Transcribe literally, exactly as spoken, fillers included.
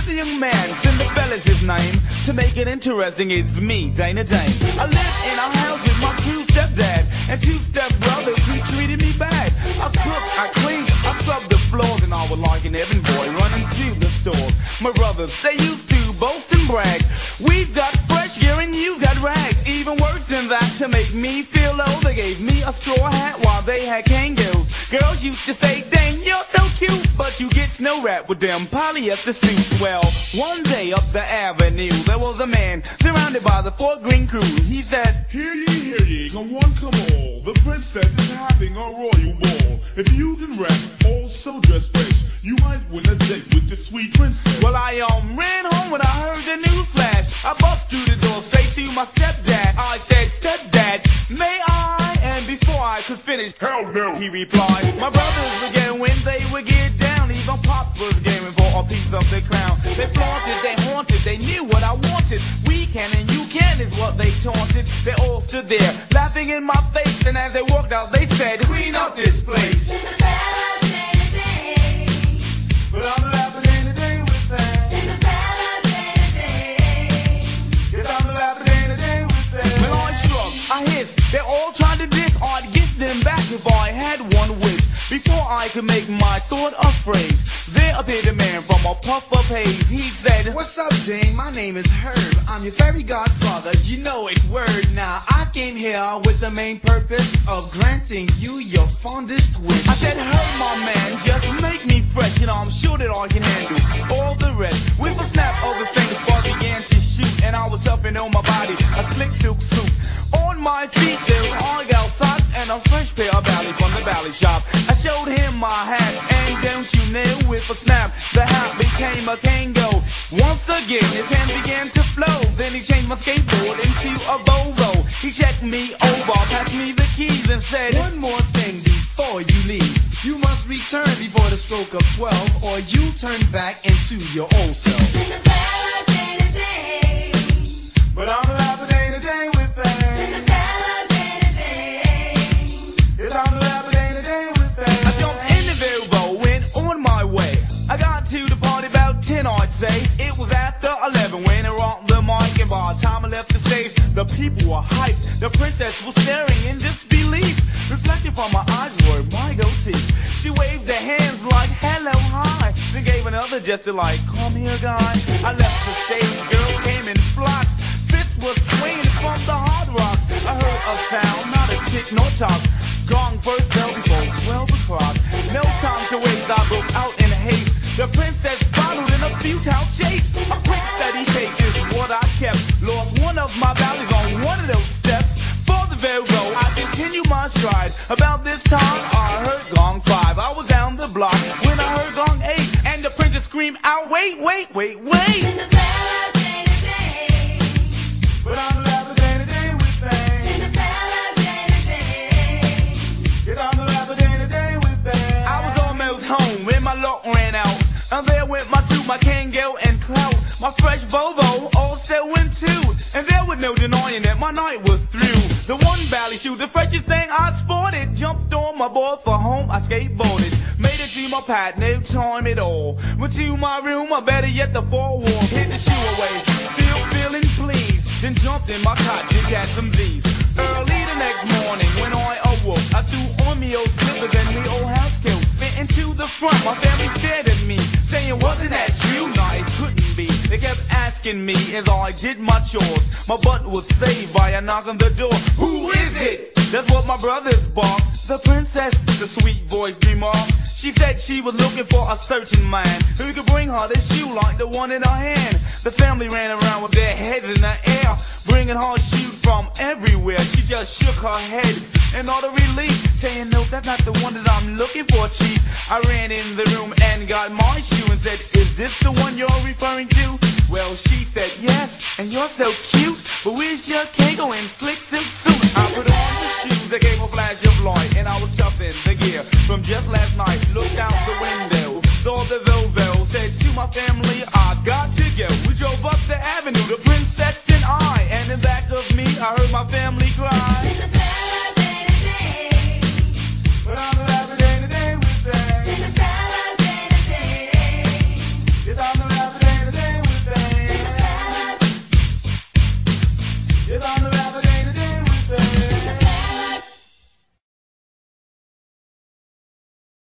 the young man, Cinderella's his name. To make it interesting, it's me, Dana Dane. I live in a house with my two stepdad and two stepbrothers who treated me bad. I cook, I clean, I scrub the floors, and I was like an Evan boy running to the store. My brothers, they used to boast and brag. We've got fresh gear and you've got rags. Even worse than that, to make me feel low, they gave me a straw hat while they had kangaroos. Girls used to say, dang, you're so cute, but you get snow wrapped with them polyester suits. Well, one day up the avenue, there was a man surrounded by the Fort Greene crew. He said, hear ye, hear ye, come one, come all. The princess is having a royal ball. If you can rap, also dress fresh, you might win a date with the sweet princess. Well, I um ran home when I heard the news flash. I bust through the door straight to my stepdad. I said, stepdad, may I? And before I could finish, hell no, he replied, my brothers would get when they would get down. Even Pops was gaming for a piece of the crown. They flaunted, they haunted, they knew what I wanted. We can and you can is what they taunted. They all stood there, laughing in my face. And as they walked out, they said, clean up this place. Cinderella, Dana Dane. But I'm laughing in the day with that. Cinderella, Dana Dane. Yes, I'm laughing in the day with that. Well, I shrugged, I hissed. They all tried to diss. I'd give them back if I had one wish. Before I could make my thought a phrase, there appeared a man from a puff of haze. He said, what's up, Dane? My name is Herb. I'm your fairy godfather. You know it, word. Now, I came here with the main purpose of granting you your fondest wish. I said, Herb, my man, just make me fresh, and I'm sure that I can handle all the rest. With a snap of the fingers, I began to shoot, and I was up and on my body, a slick silk suit. On my feet, there were argyle socks and a fresh pair of ballies from the bally shop. I showed him my hat, and don't you know, with a snap, the hat became a Kango. Once again, his hand began to flow. Then he changed my skateboard into a Volvo. He checked me over, passed me the keys, and said, one more thing before you leave. You must return before the stroke of twelve, or you turn back into your old self. Cinderella, Dana Dane. but I'm laughing day to day with that. Cinderella, Dana Dane. Yes, I'm laughing day to day with that. I jumped in the Volvo, went on my way. I got to the party about ten, I'd say. It was after eleven when I rocked the mic, and by the time I left the stage, the people were hyped. The princess was staring in disbelief. Reflecting from my eyes were my goatee. She waved her hands like hello, hi, then gave another gesture like come here, guy. I left the stage, girl came in flocks. Fists was swinging from the hard rocks. I heard a sound, not a tick nor talk. Gong first bell before twelve o'clock. No time to waste, I broke out in haste. The princess followed in a futile chase. A quick steady pace is what I kept. Lost one of my valleys on one of those steps. For the Volvo, I continued my stride. About this time, I heard gong five. I was down the block when I heard gong eight, and the princess screamed out, wait, wait, wait, wait. Cinderella, Dana Dane. But I'm laughing day to day with things. Cinderella, Dana Dane. Yes, I'm laughing day to day with things. I was almost home when my luck ran out, and there went my suit, my Kango and clout. My fresh Volvo also went too, and there was no denying that my night was through. The one bally shoe, the freshest thing I sported. Jumped on my board for home, I skateboarded. Made it to my pad, no time at all. Went to my room, or better yet the four wall. Hid the shoe away, still feeling pleased. Then jumped in my cot to get some Z's. Early the next morning when I awoke, I threw on me old slippers and me old house coat. Fit into the front, my family stared at me, saying, wasn't that you? No, it couldn't be. They kept asking me as I did my chores. My butt was saved by a knock on the door. Who is it? That's what my brothers barked. The princess, the sweet voice remarked. She said she was looking for a certain man who could bring her this shoe like the one in her hand. The family ran around with their heads in the air, bringing her shoes from everywhere. She just shook her head in all the relief, saying, no, that's not the one that I'm looking for, chief. I ran in the room and got my shoe and said, is this the one you're referring to? Well, she said, yes, and you're so cute, but where's your Kango and slick silk suit? I put on the shoes that gave a flash of light, and I was chuffing the gear from just last night. Looked out the window, saw the Volvo, said to my family, I got to go. We drove up the avenue, the princess and I, and in back of me, I heard my family cry.